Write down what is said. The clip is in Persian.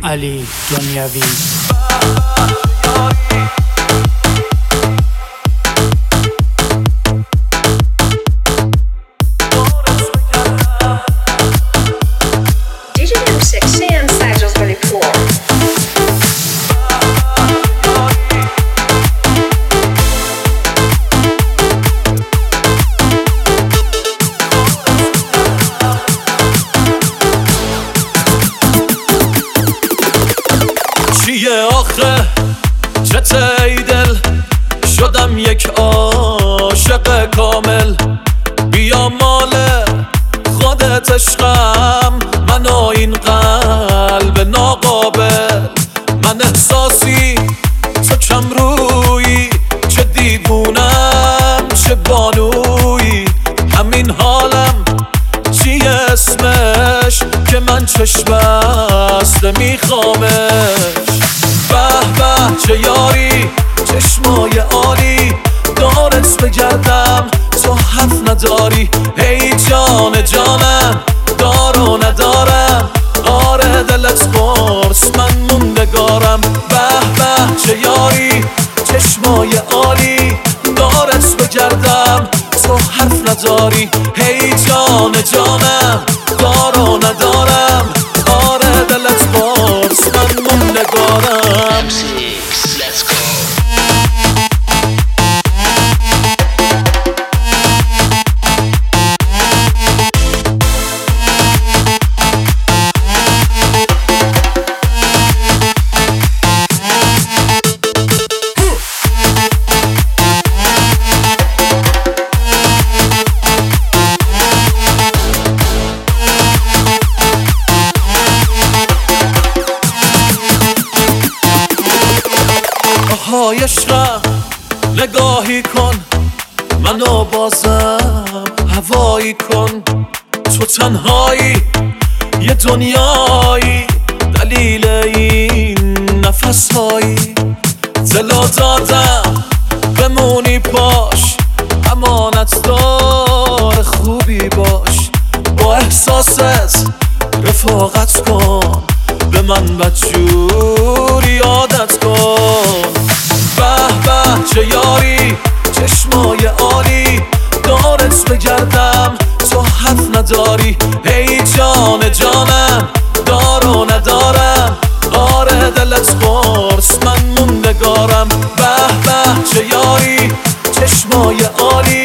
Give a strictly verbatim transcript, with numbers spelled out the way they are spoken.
علی دنیوی. چیه آخه چته ای دل، شدم یک عاشق کامل. بیا مال خودت عشقم، من و این قلب ناقابل. من احساسی تو کم رویی، چه دیوونم چه بانویی. همین حالم چیه اسمش که من چشم بسته میخوامش. به به چه یاری، چشمای عالی، دارت بگردم تو حرف نداری. ای جان جانم دار و ندارم، آره دلت پرس من موندگارم. به به چه یاری، چشمای عالی، دارت بگردم تو حرف نداری. ای جان جانم دار و ندارم، آره دلت پرس من موندگارم. های عشقم نگاهی کن، منو بازم هوایی کن. تو تنهایی یه دنیایی، دلیل این نفسهایی. دلو دادم بمونی باش، امانت دار خوبی باش. با احساست رفاقت کن، به من بدجوری عادت کن. به به چه یاری، چشمای عالی، دارت بگردم تو حرف نداری. ای جان جانم دار و ندارم، آره دلت پرس من موندگارم. به به چه یاری، چشمای عالی،